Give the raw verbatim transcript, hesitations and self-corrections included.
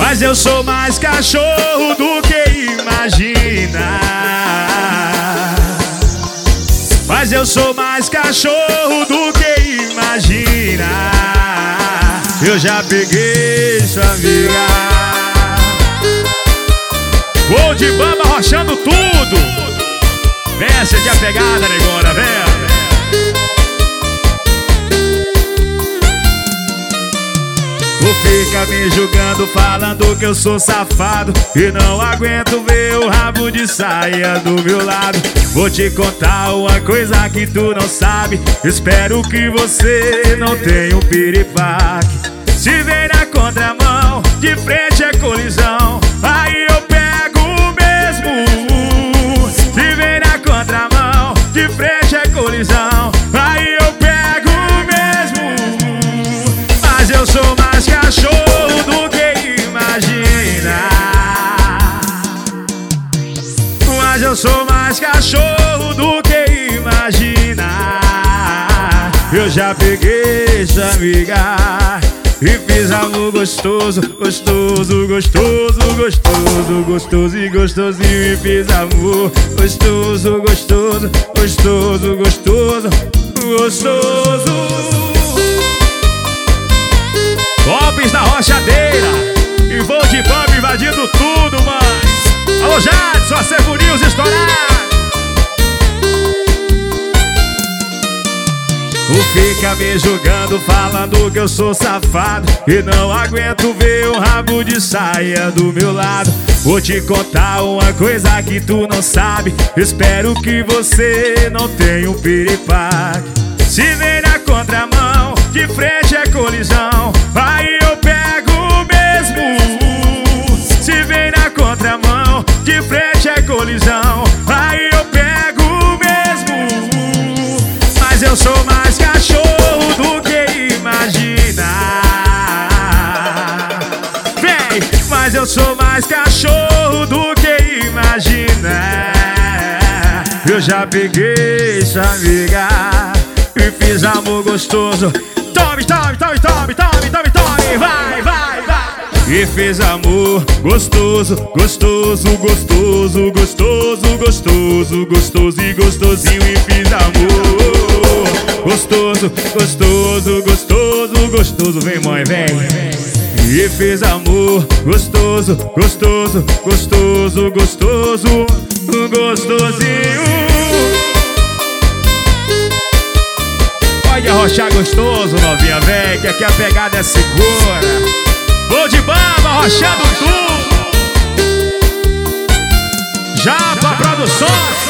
Mas eu sou mais cachorro do que imagina. Mas eu sou mais cachorro do que imagina. Eu já peguei sua amiga. Vou de bamba rochando tudo. Vem, sente a pegada, negona, vem. Tu fica me julgando, falando que eu sou safado e não aguento ver o rabo de saia do meu lado. Vou te contar uma coisa que tu não sabe. Espero que você não tenha um piripaque. Se vem na contramão, de frente é colisão, aí eu pego mesmo. Se vem na contramão, de frente é colisão, aí eu pego mesmo. Mas eu sou mais cachorro do que imagina. Mas eu sou mais cachorro do que imagina. Eu já peguei sua amiga e fiz amor gostoso, gostoso, gostoso, gostoso, gostoso e gostosinho. E fiz amor gostoso, gostoso, gostoso, gostoso, gostoso. Tops da rochadeira e vou de bamba invadindo tudo, mãe. Alô, Jadson, a Segurios estourar. Tu fica me julgando, falando que eu sou safado e não aguento ver o rabo de saia do meu lado. Vou te contar uma coisa que tu não sabe. Espero que você não tenha um piripaque. Se vem na contramão, de frente é colisão, aí eu pego mesmo. Se vem na contramão, de frente é colisão, aí eu pego mesmo. Mas eu sou mais cachorro do que imagina. Vem, mas eu sou mais cachorro do que imagina. Eu já peguei sua amiga e fiz amor gostoso. Tome, tome, tome, tome, tome, tome, tome, vai, vai, vai. E fiz amor gostoso, gostoso, gostoso, gostoso, gostoso, gostoso e gostosinho. E fiz amor gostoso, gostoso, gostoso, gostoso. Vem, mãe, vem. E fiz amor gostoso, gostoso, gostoso, gostoso, gostosinho. Pode arrochar gostoso, novinha, vem, que aqui a pegada é segura. Vou de bamba, arrochando tudo. Já pra produções.